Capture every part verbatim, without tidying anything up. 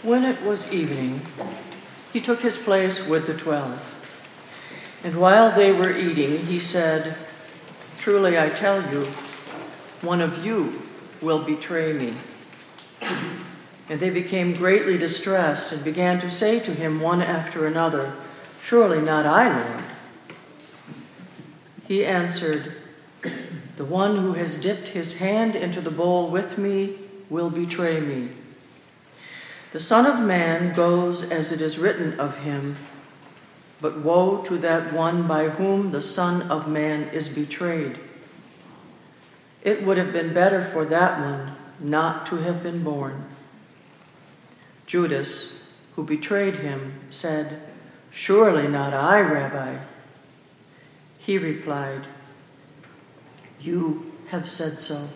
When it was evening, he took his place with the twelve. And while they were eating, he said, "Truly I tell you, one of you will betray me." And they became greatly distressed and began to say to him one after another, "Surely not I, Lord." He answered, "The one who has dipped his hand into the bowl with me will betray me. The Son of Man goes as it is written of him, but woe to that one by whom the Son of Man is betrayed. It would have been better for that one not to have been born." Judas, who betrayed him, said, "Surely not I, Rabbi." He replied, "You have said so."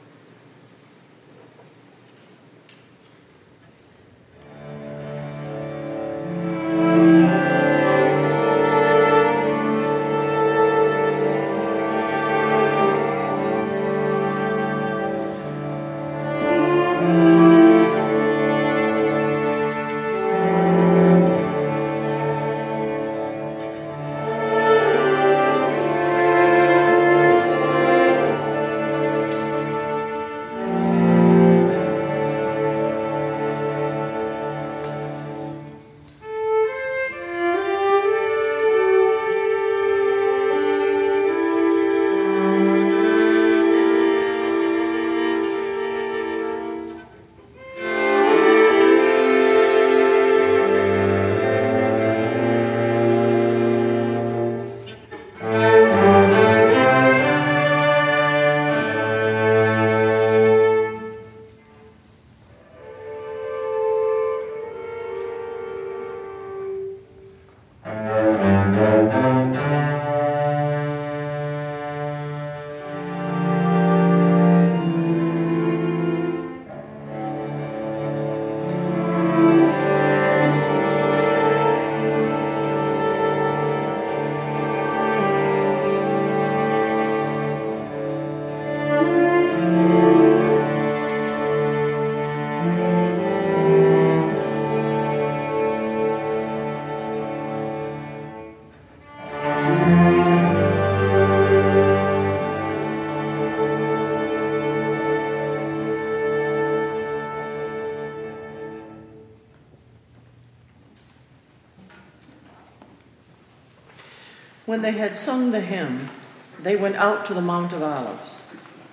When they had sung the hymn, they went out to the Mount of Olives.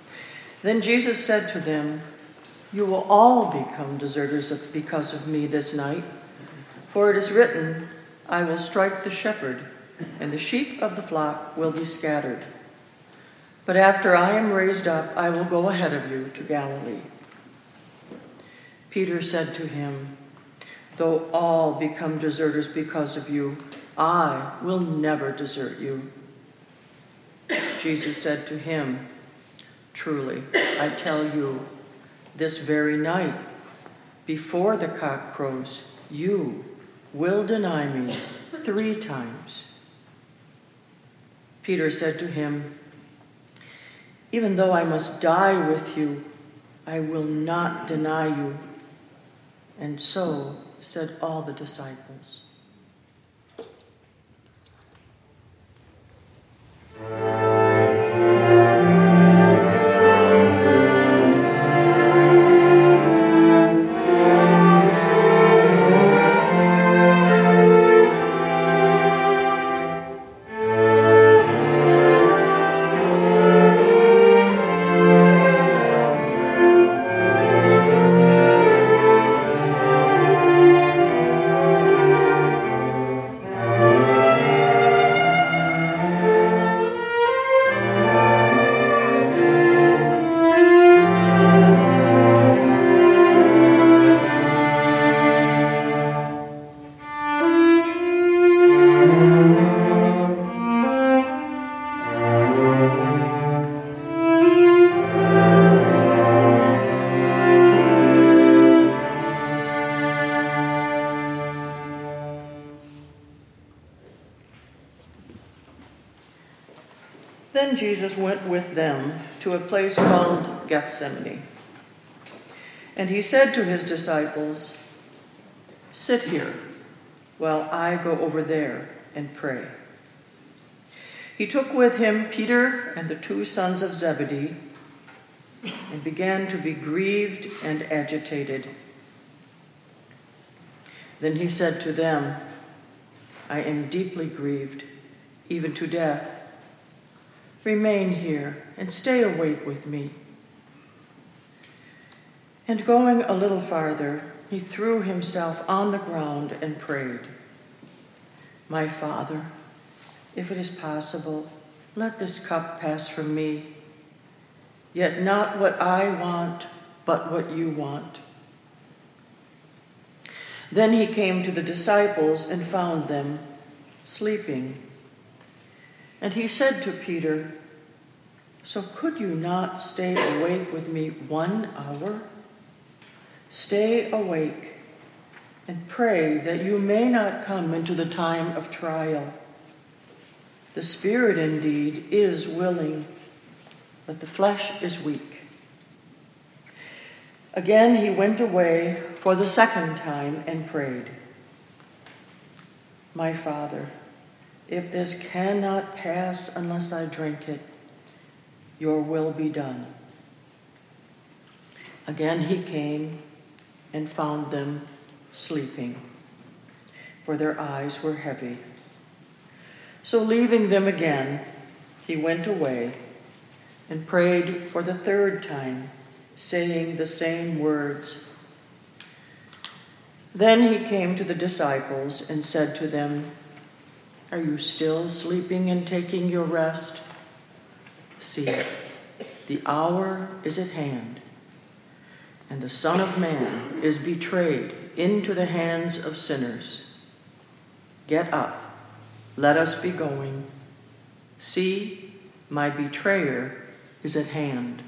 Then Jesus said to them, "You will all become deserters because of me this night, for it is written, 'I will strike the shepherd, and the sheep of the flock will be scattered.' But after I am raised up, I will go ahead of you to Galilee." Peter said to him, "Though all become deserters because of you, I will never desert you." Jesus said to him, "Truly, I tell you, this very night, before the cock crows, you will deny me three times." Peter said to him, "Even though I must die with you, I will not deny you." And so said all the disciples. Then Jesus went with them to a place called Gethsemane. And he said to his disciples, Sit here while I go over there and pray." He took with him Peter and the two sons of Zebedee and began to be grieved and agitated. Then he said to them, "I am deeply grieved, even to death. Remain here and stay awake with me." And going a little farther, he threw himself on the ground and prayed, "My Father, if it is possible, let this cup pass from me. Yet not what I want, but what you want." Then he came to the disciples and found them sleeping. And he said to Peter, "So could you not stay awake with me one hour? Stay awake and pray that you may not come into the time of trial. The spirit indeed is willing, but the flesh is weak." Again he went away for the second time and prayed, "My Father, if this cannot pass unless I drink it, your will be done." Again he came and found them sleeping, for their eyes were heavy. So leaving them again, he went away and prayed for the third time, saying the same words. Then he came to the disciples and said to them, "Are you still sleeping and taking your rest? See, the hour is at hand, and the Son of Man is betrayed into the hands of sinners. Get up, let us be going. See, my betrayer is at hand."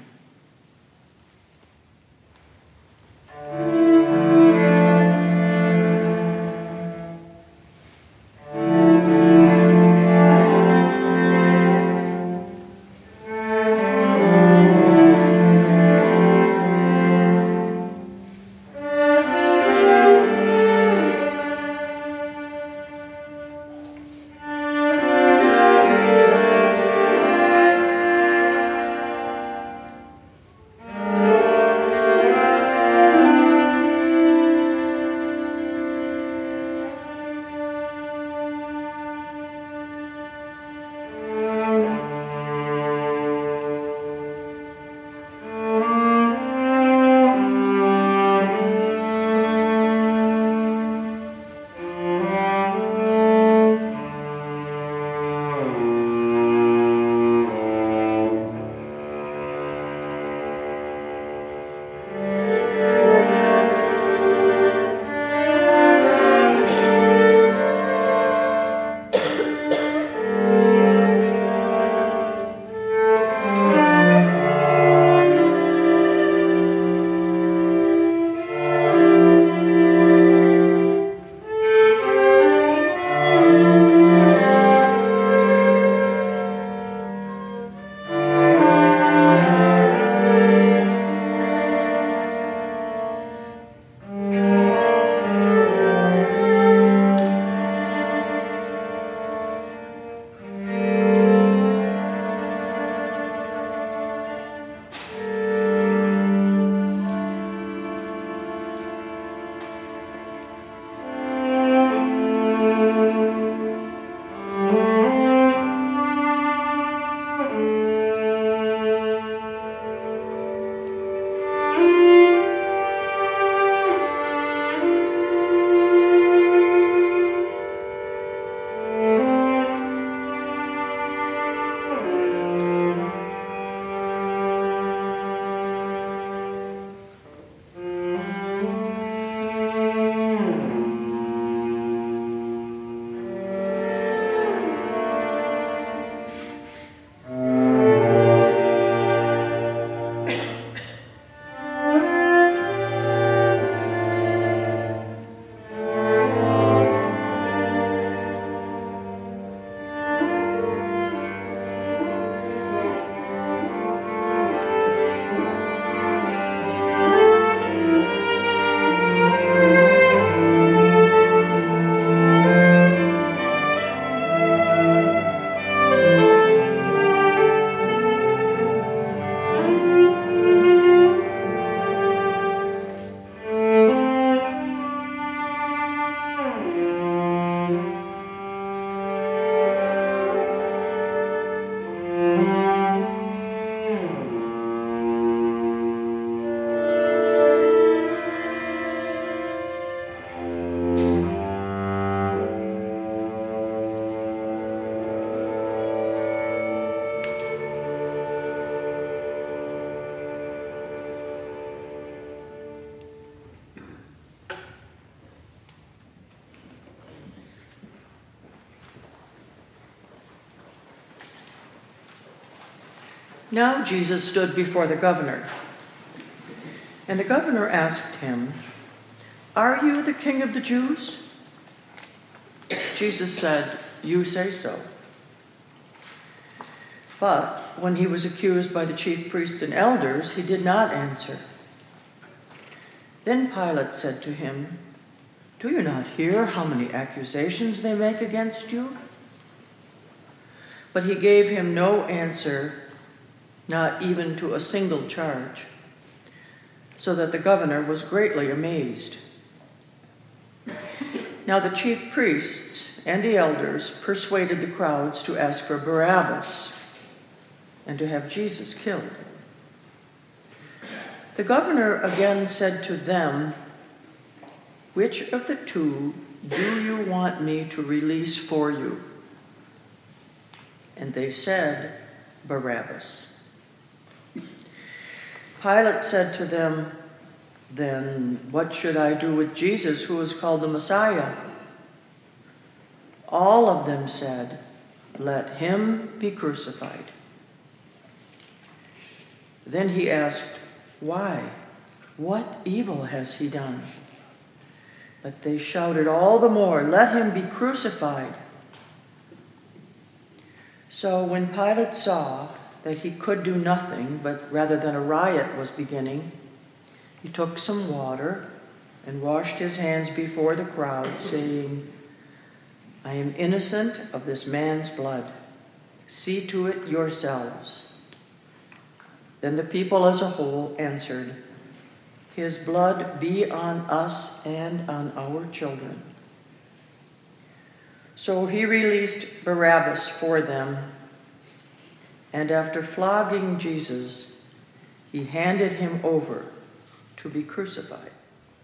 Now Jesus stood before the governor, and the governor asked him, "Are you the king of the Jews?" Jesus said, "You say so." But when he was accused by the chief priests and elders, he did not answer. Then Pilate said to him, "Do you not hear how many accusations they make against you?" But he gave him no answer, not even to a single charge, so that the governor was greatly amazed. Now the chief priests and the elders persuaded the crowds to ask for Barabbas and to have Jesus killed. The governor again said to them, "Which of the two do you want me to release for you?" And they said, "Barabbas." Pilate said to them, "Then what should I do with Jesus, who is called the Messiah?" All of them said, "Let him be crucified." Then he asked, "Why? What evil has he done?" But they shouted all the more, "Let him be crucified." So when Pilate saw that he could do nothing, but rather than a riot was beginning, he took some water and washed his hands before the crowd, saying, "I am innocent of this man's blood. See to it yourselves." Then the people as a whole answered, "His blood be on us and on our children." So he released Barabbas for them, and after flogging Jesus, he handed him over to be crucified.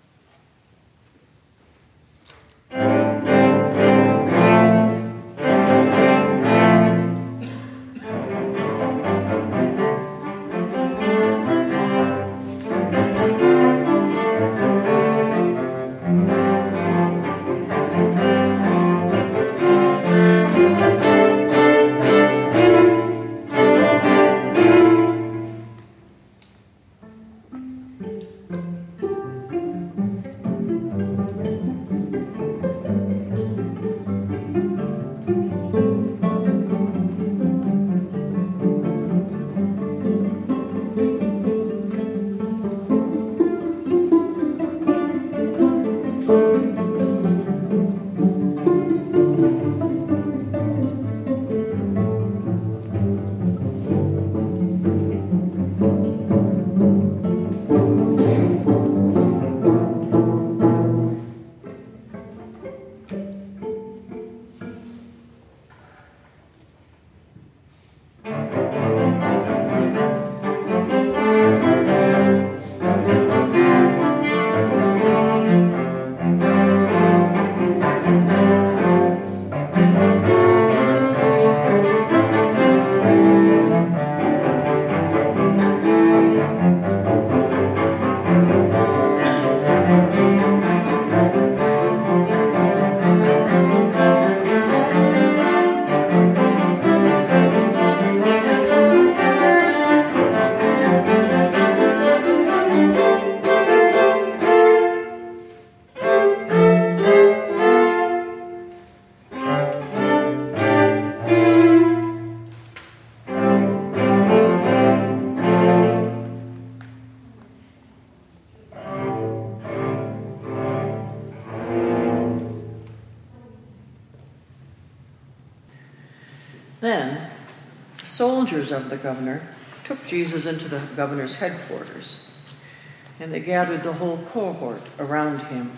Then soldiers of the governor took Jesus into the governor's headquarters, and they gathered the whole cohort around him.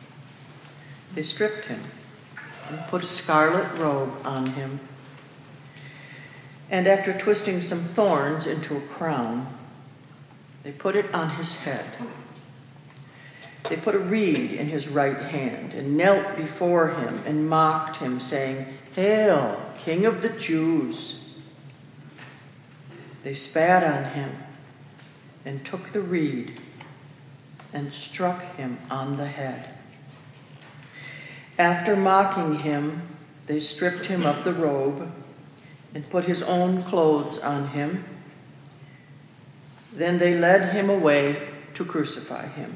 They stripped him and put a scarlet robe on him, and after twisting some thorns into a crown, they put it on his head. They put a reed in his right hand and knelt before him and mocked him, saying, "Hail, King of the Jews!" They spat on him and took the reed and struck him on the head. After mocking him, they stripped him of the robe and put his own clothes on him Then they led him away to crucify him.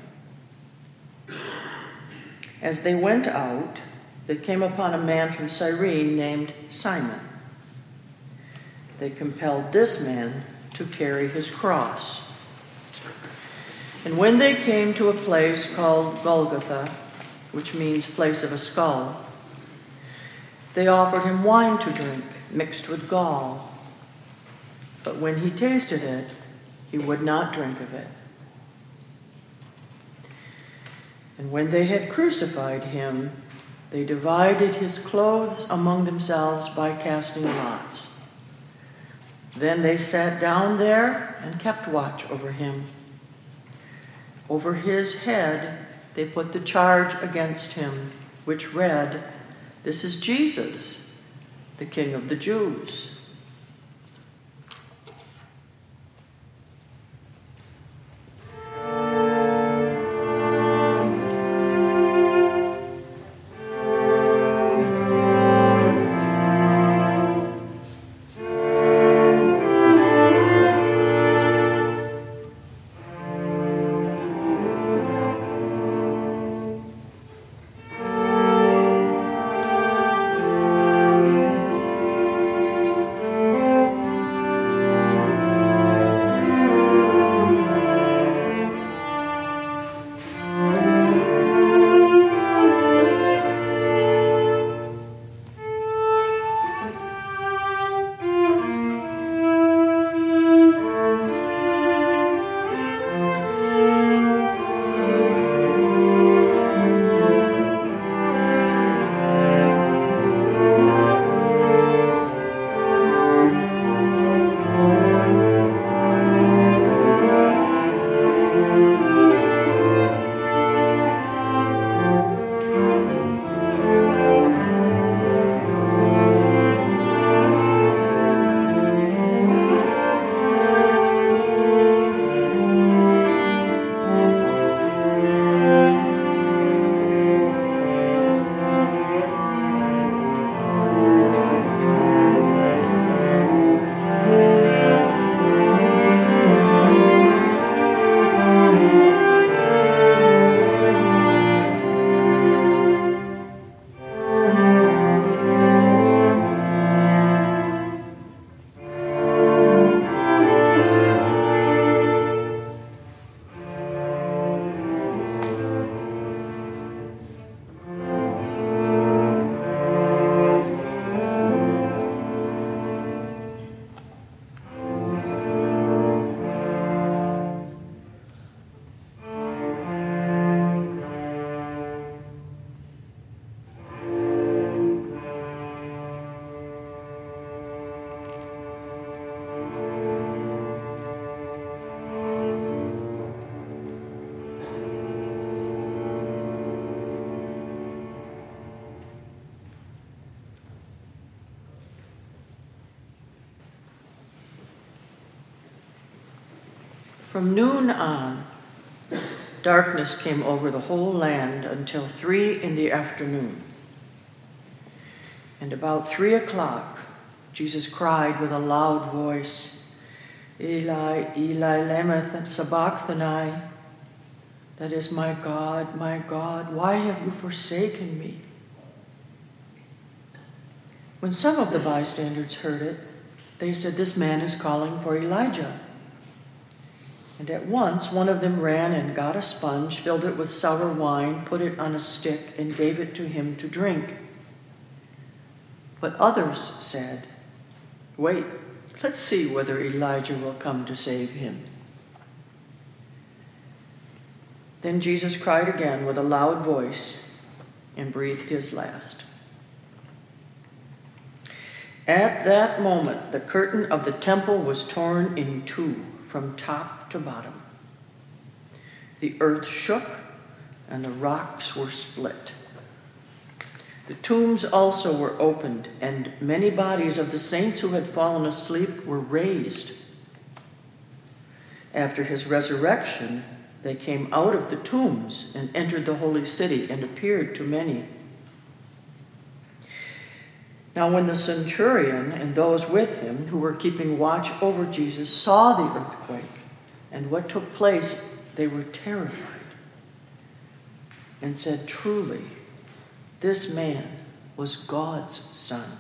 As they went out, they came upon a man from Cyrene named Simon. They compelled this man to carry his cross. And when they came to a place called Golgotha, which means place of a skull, they offered him wine to drink, mixed with gall. But when he tasted it, he would not drink of it. And when they had crucified him, they divided his clothes among themselves by casting lots. Then they sat down there and kept watch over him. Over his head they put the charge against him, which read, "This is Jesus, the King of the Jews." From noon on, darkness came over the whole land until three in the afternoon. And about three o'clock, Jesus cried with a loud voice, "Eli, Eli, lema sabachthani?" That is, "My God, my God, why have you forsaken me?" When some of the bystanders heard it, they said, "This man is calling for Elijah." And at once one of them ran and got a sponge, filled it with sour wine, put it on a stick, and gave it to him to drink. But others said, "Wait, let's see whether Elijah will come to save him." Then Jesus cried again with a loud voice and breathed his last. At that moment, the curtain of the temple was torn in two from top to bottom. The earth shook and the rocks were split. The tombs also were opened, and many bodies of the saints who had fallen asleep were raised. After his resurrection, they came out of the tombs and entered the holy city and appeared to many. Now when the centurion and those with him who were keeping watch over Jesus saw the earthquake and what took place, they were terrified and said, "Truly, this man was God's Son."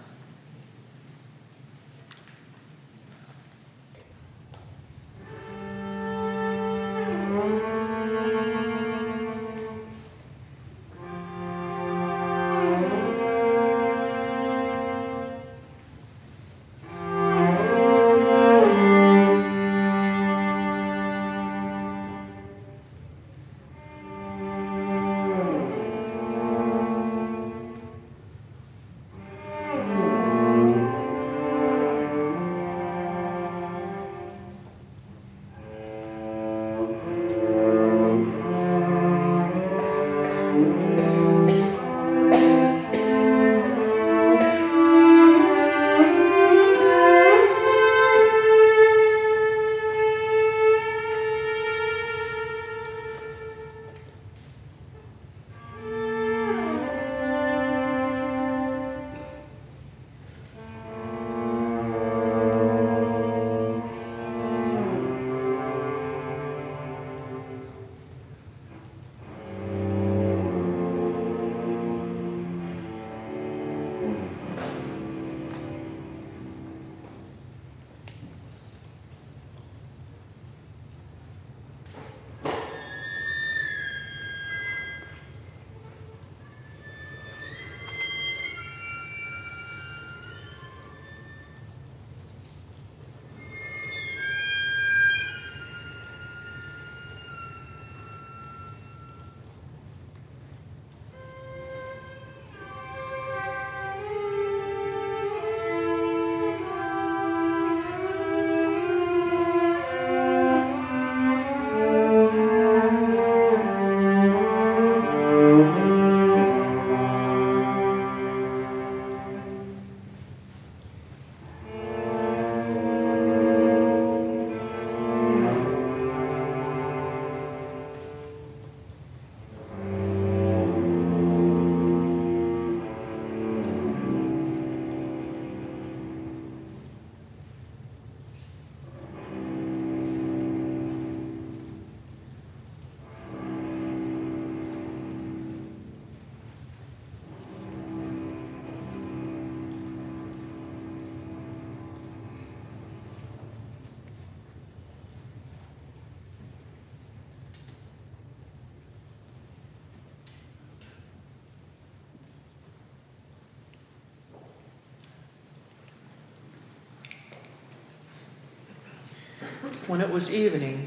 When it was evening,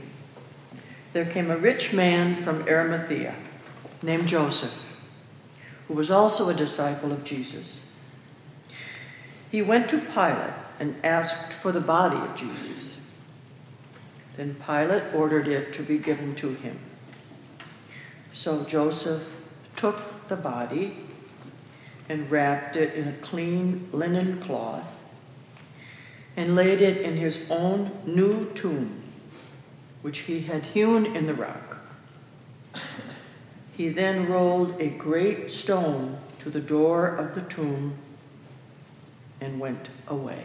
there came a rich man from Arimathea named Joseph, who was also a disciple of Jesus. He went to Pilate and asked for the body of Jesus. Then Pilate ordered it to be given to him. So Joseph took the body and wrapped it in a clean linen cloth and laid it in his own new tomb, which he had hewn in the rock. He then rolled a great stone to the door of the tomb and went away.